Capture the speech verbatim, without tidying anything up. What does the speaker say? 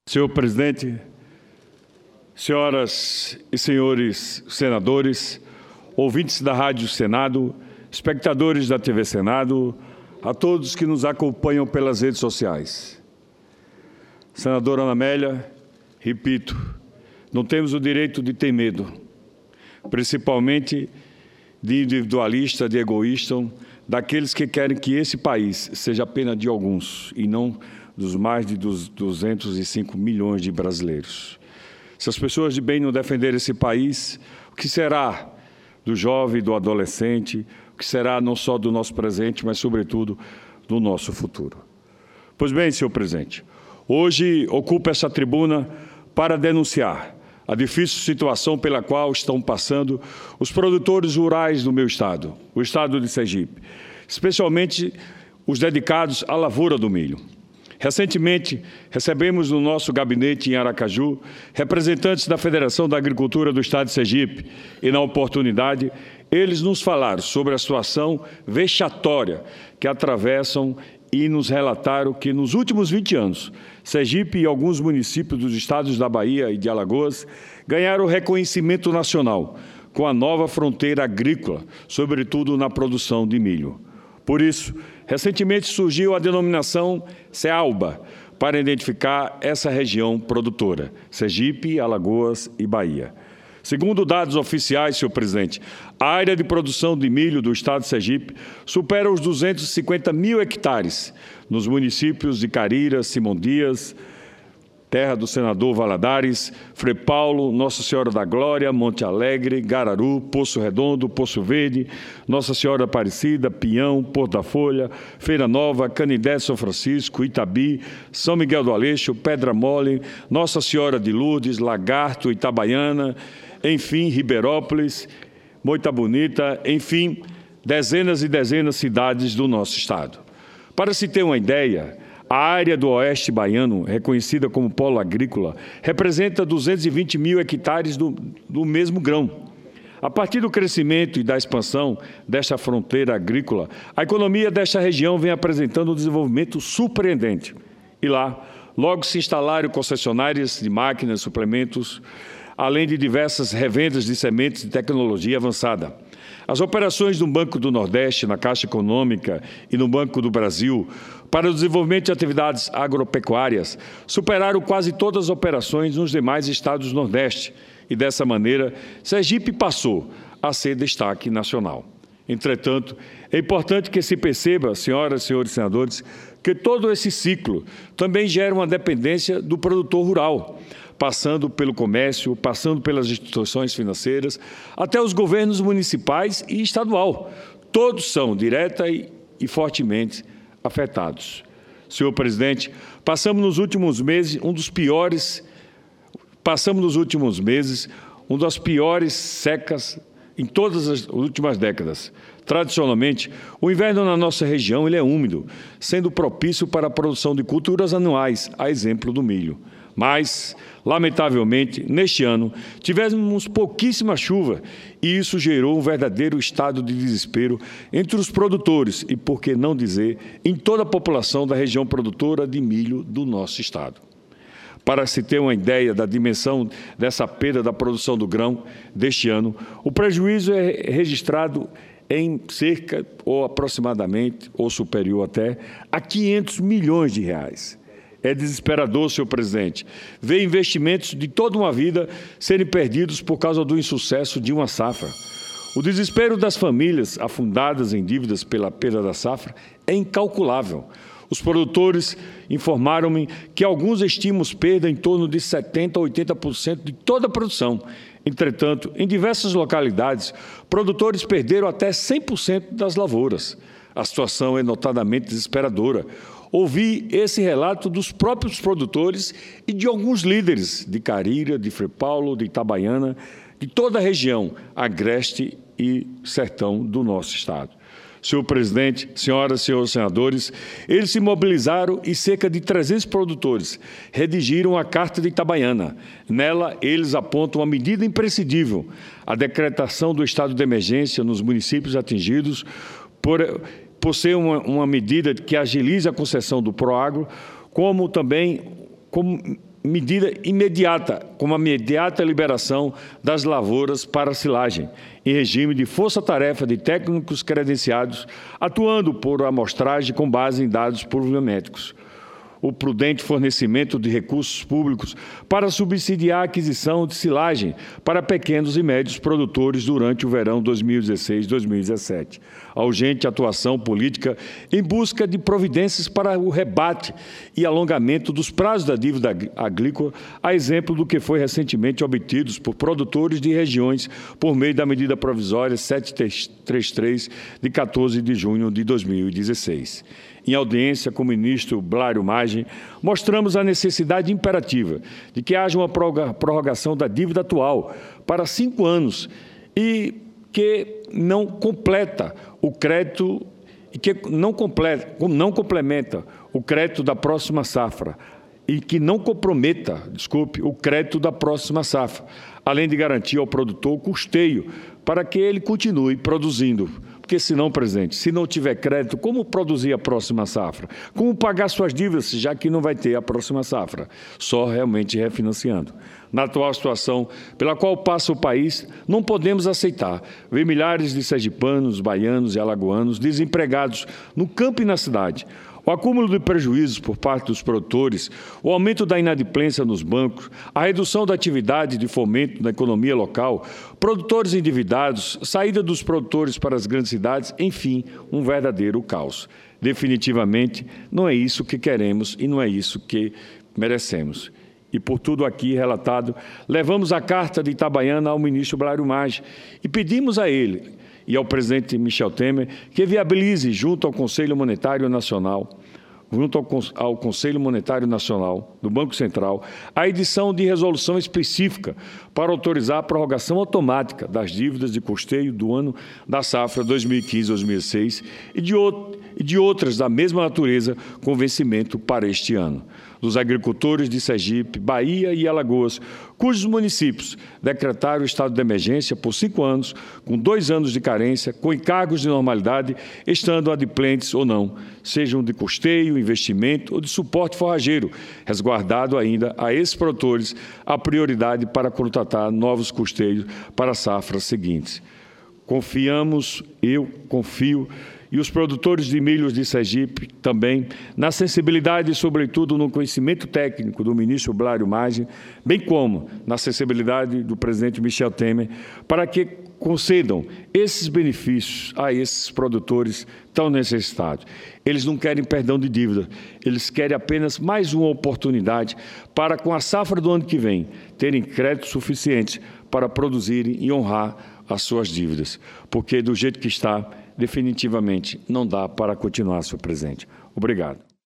Senhor presidente, senhoras e senhores senadores, ouvintes da Rádio Senado, espectadores da T V Senado, a todos que nos acompanham pelas redes sociais. Senadora Ana Amélia, repito, não temos o direito de ter medo, principalmente de individualista, de egoísta, daqueles que querem que esse país seja apenas de alguns e não dos mais de duzentos e cinco milhões de brasileiros. Se as pessoas de bem não defenderem esse país, o que será do jovem, do adolescente, o que será não só do nosso presente, mas, sobretudo, do nosso futuro? Pois bem, senhor presidente, hoje ocupo essa tribuna para denunciar a difícil situação pela qual estão passando os produtores rurais do meu estado, o estado de Sergipe, especialmente os dedicados à lavoura do milho. Recentemente, recebemos no nosso gabinete em Aracaju representantes da Federação da Agricultura do Estado de Sergipe e, na oportunidade, eles nos falaram sobre a situação vexatória que atravessam e nos relataram que, nos últimos vinte anos, Sergipe e alguns municípios dos estados da Bahia e de Alagoas ganharam reconhecimento nacional com a nova fronteira agrícola, sobretudo na produção de milho. Por isso, recentemente surgiu a denominação SEALBA, para identificar essa região produtora, Sergipe, Alagoas e Bahia. Segundo dados oficiais, senhor presidente, a área de produção de milho do estado de Sergipe supera os duzentos e cinquenta mil hectares, nos municípios de Carira, Simão Dias, terra do senador Valadares, Frei Paulo, Nossa Senhora da Glória, Monte Alegre, Gararu, Poço Redondo, Poço Verde, Nossa Senhora Aparecida, Pião, Porto da Folha, Feira Nova, Canindé, São Francisco, Itabi, São Miguel do Aleixo, Pedra Mole, Nossa Senhora de Lourdes, Lagarto, Itabaiana, enfim, Ribeirópolis, Moita Bonita, enfim, dezenas e dezenas de cidades do nosso estado. Para se ter uma ideia, a área do Oeste Baiano, reconhecida como polo agrícola, representa duzentos e vinte mil hectares do, do mesmo grão. A partir do crescimento e da expansão desta fronteira agrícola, a economia desta região vem apresentando um desenvolvimento surpreendente. E lá, logo se instalaram concessionárias de máquinas, suplementos, além de diversas revendas de sementes de tecnologia avançada. As operações no Banco do Nordeste, na Caixa Econômica e no Banco do Brasil para o desenvolvimento de atividades agropecuárias superaram quase todas as operações nos demais estados do Nordeste e, dessa maneira, Sergipe passou a ser destaque nacional. Entretanto, é importante que se perceba, senhoras e senhores senadores, que todo esse ciclo também gera uma dependência do produtor rural, passando pelo comércio, passando pelas instituições financeiras, até os governos municipais e estadual. Todos são direta e, e fortemente afetados. Senhor presidente, passamos nos últimos meses um dos piores, passamos nos últimos meses um das piores secas em todas as últimas décadas. Tradicionalmente, o inverno na nossa região ele é úmido, sendo propício para a produção de culturas anuais, a exemplo do milho. Mas, lamentavelmente, neste ano, tivemos pouquíssima chuva e isso gerou um verdadeiro estado de desespero entre os produtores e, por que não dizer, em toda a população da região produtora de milho do nosso estado. Para se ter uma ideia da dimensão dessa perda da produção do grão deste ano, o prejuízo é registrado em cerca, ou aproximadamente, ou superior até, a quinhentos milhões de reais. É desesperador, senhor presidente, ver investimentos de toda uma vida serem perdidos por causa do insucesso de uma safra. O desespero das famílias afundadas em dívidas pela perda da safra é incalculável. Os produtores informaram-me que alguns estimam perda em torno de setenta por cento a oitenta por cento de toda a produção. Entretanto, em diversas localidades, produtores perderam até cem por cento das lavouras. A situação é notadamente desesperadora. Ouvi esse relato dos próprios produtores e de alguns líderes de Carira, de Frei Paulo, de Itabaiana, de toda a região agreste e sertão do nosso estado. Senhor presidente, senhoras e senhores senadores, eles se mobilizaram e cerca de trezentos produtores redigiram a Carta de Itabaiana. Nela, eles apontam uma medida imprescindível, a decretação do estado de emergência nos municípios atingidos por, por ser uma, uma medida que agiliza a concessão do Proagro, como também como medida imediata, como a imediata liberação das lavouras para silagem, em regime de força-tarefa de técnicos credenciados, atuando por amostragem com base em dados pluviométricos. O prudente fornecimento de recursos públicos para subsidiar a aquisição de silagem para pequenos e médios produtores durante o verão dois mil e dezesseis dois mil e dezessete. A urgente atuação política em busca de providências para o rebate e alongamento dos prazos da dívida agrícola, a exemplo do que foi recentemente obtidos por produtores de regiões por meio da medida provisória setecentos e trinta e três, de quatorze de junho de dois mil e dezesseis. Em audiência com o ministro Blário Magem, mostramos a necessidade imperativa de que haja uma prorrogação da dívida atual para cinco anos e que não completa o crédito e que não completa, não complementa o crédito da próxima safra e que não comprometa, desculpe, o crédito da próxima safra, além de garantir ao produtor o custeio para que ele continue produzindo. Porque, se não, presidente, se não tiver crédito, como produzir a próxima safra? Como pagar suas dívidas, já que não vai ter a próxima safra? Só realmente refinanciando. Na atual situação pela qual passa o país, não podemos aceitar ver milhares de sergipanos, baianos e alagoanos desempregados no campo e na cidade. O acúmulo de prejuízos por parte dos produtores, o aumento da inadimplência nos bancos, a redução da atividade de fomento na economia local, produtores endividados, saída dos produtores para as grandes cidades, enfim, um verdadeiro caos. Definitivamente, não é isso que queremos e não é isso que merecemos. E por tudo aqui relatado, levamos a carta de Itabaiana ao ministro Blário Magem e pedimos a ele e ao presidente Michel Temer que viabilize, junto ao Conselho Monetário Nacional, junto ao, ao Conselho Monetário Nacional do Banco Central, a edição de resolução específica para autorizar a prorrogação automática das dívidas de custeio do ano da safra dois mil e quinze dois mil e dezesseis e de, e de outras da mesma natureza com vencimento para este ano. Dos agricultores de Sergipe, Bahia e Alagoas, cujos municípios decretaram o estado de emergência por cinco anos, com dois anos de carência, com encargos de normalidade, estando adimplentes ou não, sejam de custeio, investimento ou de suporte forrageiro, resguardado ainda a esses produtores a prioridade para contratar novos custeios para as safras seguintes. Confiamos, eu confio, e os produtores de milho de Sergipe também, na sensibilidade e, sobretudo, no conhecimento técnico do ministro Blário Magem, bem como na sensibilidade do presidente Michel Temer, para que concedam esses benefícios a esses produtores tão necessitados. Eles não querem perdão de dívida, eles querem apenas mais uma oportunidade para, com a safra do ano que vem, terem crédito suficiente para produzirem e honrar as suas dívidas, porque do jeito que está, definitivamente não dá para continuar, senhor presidente. Obrigado.